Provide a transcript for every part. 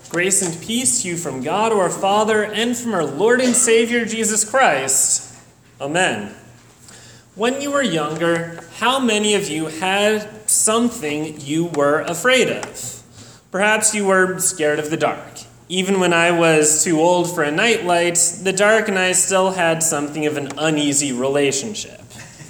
Grace and peace to you from God our Father and from our Lord and Savior Jesus Christ. Amen. When you were younger, how many of you had something you were afraid of? Perhaps you were scared of the dark. Even when I was too old for a nightlight, the dark and I still had something of an uneasy relationship.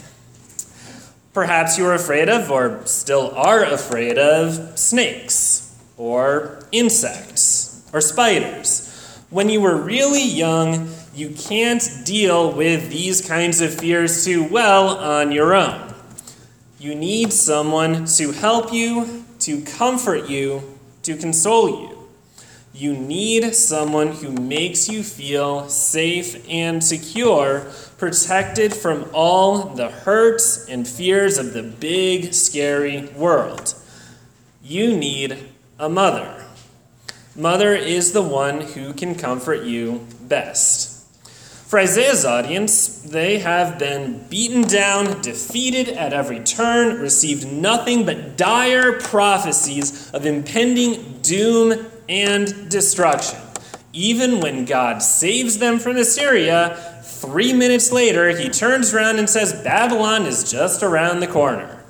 Perhaps you were afraid of, or still are afraid of, snakes, or insects, or spiders. When you were really young, you can't deal with these kinds of fears too well on your own. You need someone to help you, to comfort you, to console you. You need someone who makes you feel safe and secure, protected from all the hurts and fears of the big, scary world. You need a mother. Mother is the one who can comfort you best. For Isaiah's audience, they have been beaten down, defeated at every turn, received nothing but dire prophecies of impending doom and destruction. Even when God saves them from Assyria, 3 minutes later, he turns around and says, Babylon is just around the corner.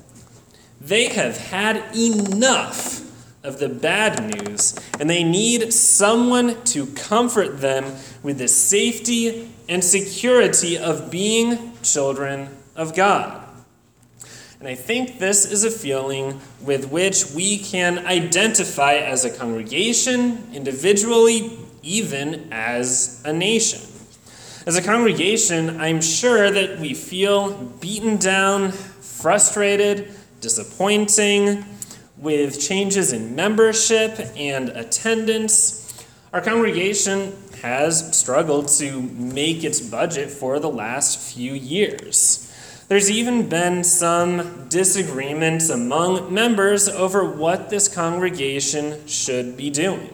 They have had enough of the bad news, and they need someone to comfort them with the safety and security of being children of God. And I think this is a feeling with which we can identify as a congregation, individually, even as a nation. As a congregation, I'm sure that we feel beaten down, frustrated, disappointing, with changes in membership and attendance. Our congregation has struggled to make its budget for the last few years. There's even been some disagreements among members over what this congregation should be doing.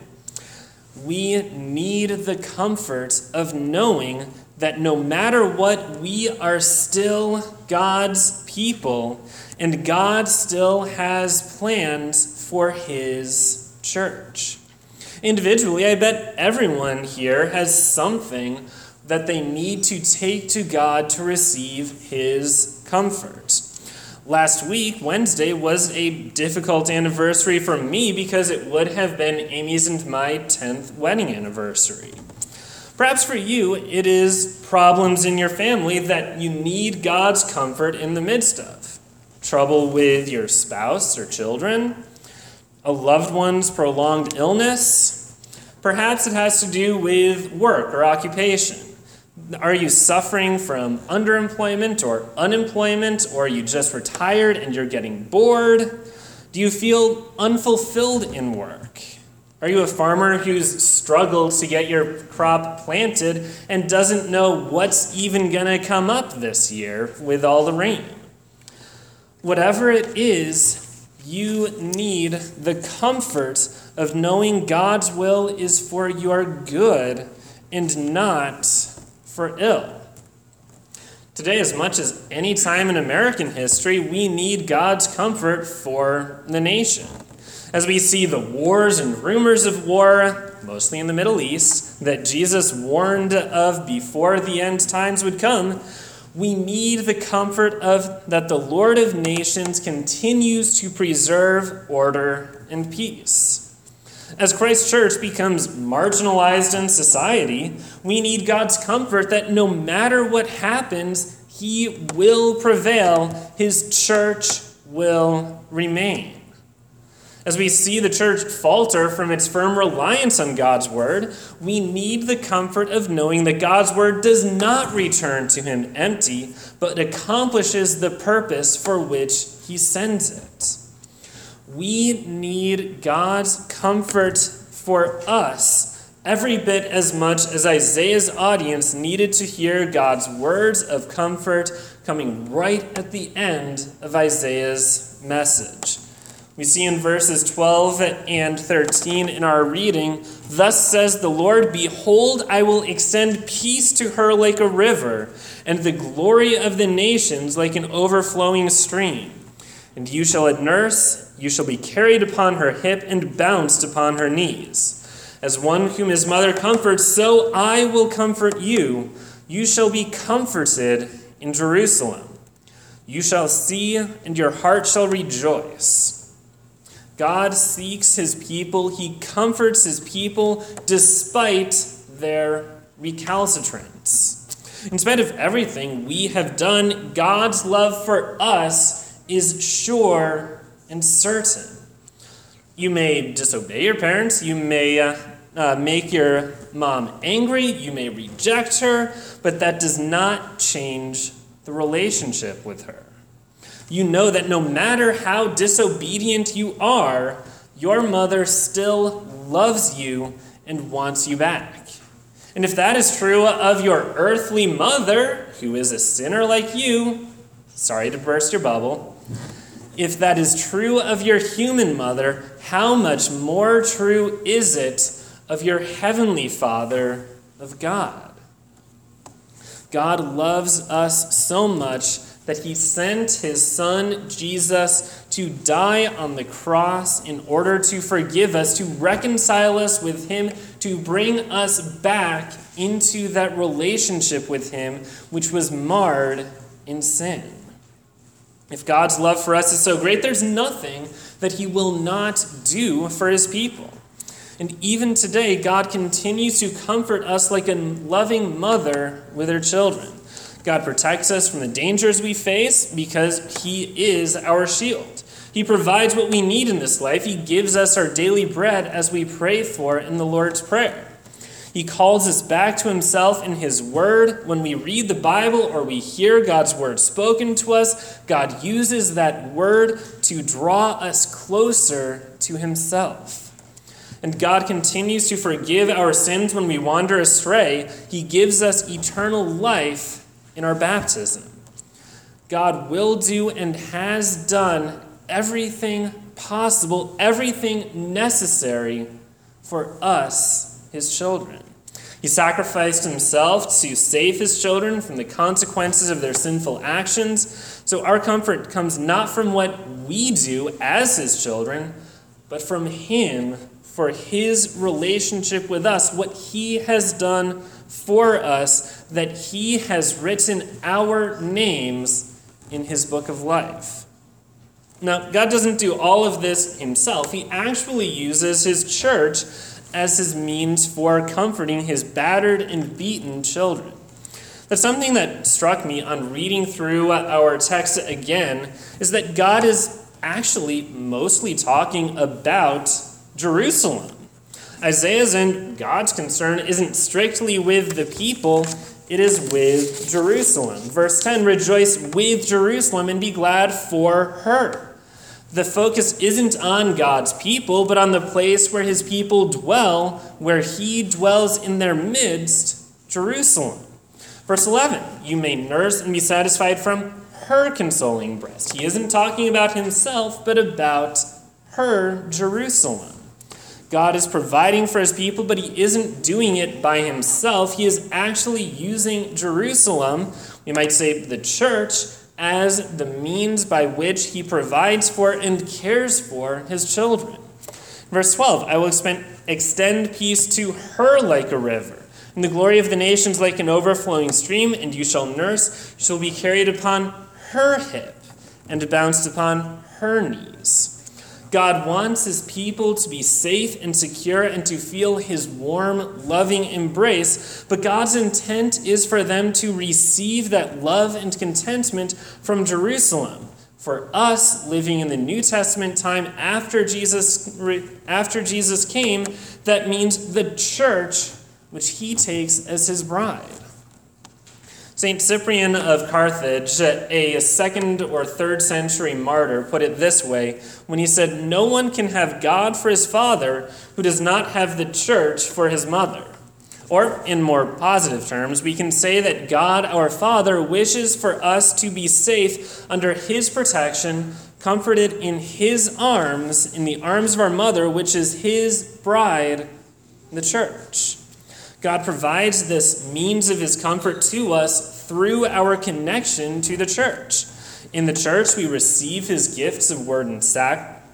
We need the comfort of knowing that no matter what, we are still God's people, and God still has plans for his church. Individually, I bet everyone here has something that they need to take to God to receive his comfort. Last week, Wednesday, was a difficult anniversary for me because it would have been Amy's and my 10th wedding anniversary. Perhaps for you, it is problems in your family that you need God's comfort in the midst of. Trouble with your spouse or children, a loved one's prolonged illness. Perhaps it has to do with work or occupation. Are you suffering from underemployment or unemployment, or are you just retired and you're getting bored? Do you feel unfulfilled in work? Are you a farmer who's struggled to get your crop planted and doesn't know what's even going to come up this year with all the rain? Whatever it is, you need the comfort of knowing God's will is for your good and not for ill. Today, as much as any time in American history, we need God's comfort for the nation. As we see the wars and rumors of war, mostly in the Middle East, that Jesus warned of before the end times would come, we need the comfort of that the Lord of nations continues to preserve order and peace. As Christ's church becomes marginalized in society, we need God's comfort that no matter what happens, he will prevail, his church will remain. As we see the church falter from its firm reliance on God's word, we need the comfort of knowing that God's word does not return to him empty, but accomplishes the purpose for which he sends it. We need God's comfort for us every bit as much as Isaiah's audience needed to hear God's words of comfort coming right at the end of Isaiah's message. We see in verses 12 and 13 in our reading, "Thus says the Lord, behold, I will extend peace to her like a river, and the glory of the nations like an overflowing stream. And you shall nurse, you shall be carried upon her hip and bounced upon her knees. As one whom his mother comforts, so I will comfort you. You shall be comforted in Jerusalem. You shall see, and your heart shall rejoice. God seeks his people. He comforts his people despite their recalcitrance. In spite of everything we have done, God's love for us is sure and certain. You may disobey your parents. You may make your mom angry. You may reject her, but that does not change the relationship with her. You know that no matter how disobedient you are, your mother still loves you and wants you back. And if that is true of your earthly mother, who is a sinner like you, sorry to burst your bubble, if that is true of your human mother, how much more true is it of your heavenly Father, of God? God loves us so much that he sent his son Jesus to die on the cross in order to forgive us, to reconcile us with him, to bring us back into that relationship with him which was marred in sin. If God's love for us is so great, there's nothing that he will not do for his people. And even today, God continues to comfort us like a loving mother with her children. God protects us from the dangers we face because he is our shield. He provides what we need in this life. He gives us our daily bread as we pray for in the Lord's Prayer. He calls us back to himself in his word. When we read the Bible or we hear God's word spoken to us, God uses that word to draw us closer to himself. And God continues to forgive our sins when we wander astray. He gives us eternal life in our baptism. God will do and has done everything possible, everything necessary for us, his children. He sacrificed himself to save his children from the consequences of their sinful actions. So our comfort comes not from what we do as his children, but from him for his relationship with us, what he has done for us, that he has written our names in his book of life. Now, God doesn't do all of this himself. He actually uses his church as his means for comforting his battered and beaten children. That's something that struck me on reading through our text again, is that God is actually mostly talking about Jerusalem. Isaiah's and God's concern isn't strictly with the people, it is with Jerusalem. Verse 10, rejoice with Jerusalem and be glad for her. The focus isn't on God's people, but on the place where his people dwell, where he dwells in their midst, Jerusalem. Verse 11, you may nurse and be satisfied from her consoling breast. He isn't talking about himself, but about her, Jerusalem. God is providing for his people, but he isn't doing it by himself. He is actually using Jerusalem, we might say the church, as the means by which he provides for and cares for his children. Verse 12, I will extend peace to her like a river, and the glory of the nations like an overflowing stream, and you shall nurse, you shall be carried upon her hip, and bounced upon her knees. God wants his people to be safe and secure and to feel his warm, loving embrace, but God's intent is for them to receive that love and contentment from Jerusalem. For us, living in the New Testament time after Jesus came, that means the church, which he takes as his bride. St. Cyprian of Carthage, a 2nd or 3rd century martyr, put it this way when he said, no one can have God for his father who does not have the church for his mother. Or, in more positive terms, we can say that God, our Father, wishes for us to be safe under his protection, comforted in his arms, in the arms of our mother, which is his bride, the church. God provides this means of his comfort to us through our connection to the church. In the church, we receive his gifts of word and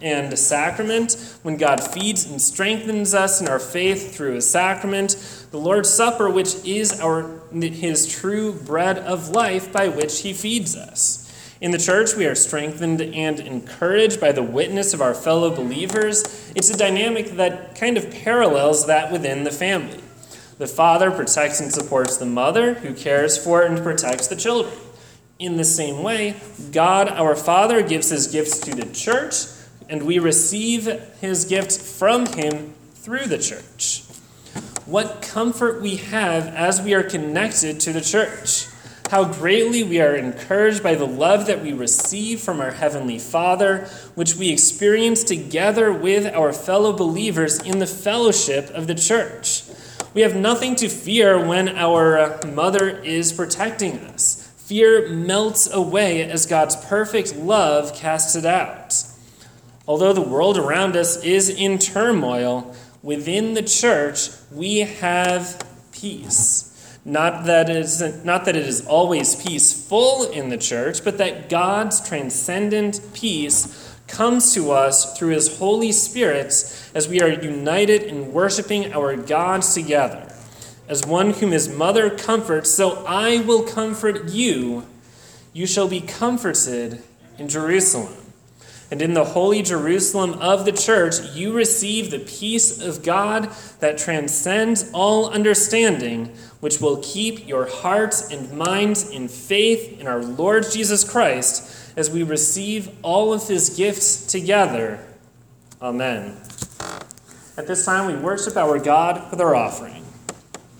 and a sacrament, when God feeds and strengthens us in our faith through a sacrament, the Lord's Supper, which is his true bread of life by which he feeds us. In the church, we are strengthened and encouraged by the witness of our fellow believers. It's a dynamic that kind of parallels that within the family. The father protects and supports the mother, who cares for and protects the children. In the same way, God, our Father, gives his gifts to the church, and we receive his gift from him through the church. What comfort we have as we are connected to the church. How greatly we are encouraged by the love that we receive from our Heavenly Father, which we experience together with our fellow believers in the fellowship of the church. We have nothing to fear when our mother is protecting us. Fear melts away as God's perfect love casts it out. Although the world around us is in turmoil, within the church we have peace. Not that it is always peaceful in the church, but that God's transcendent peace comes to us through his Holy Spirit as we are united in worshiping our God together. As one whom his mother comforts, so I will comfort you. You shall be comforted in Jerusalem. And in the holy Jerusalem of the church, you receive the peace of God that transcends all understanding, which will keep your hearts and minds in faith in our Lord Jesus Christ as we receive all of his gifts together. Amen. At this time, we worship our God with our offering.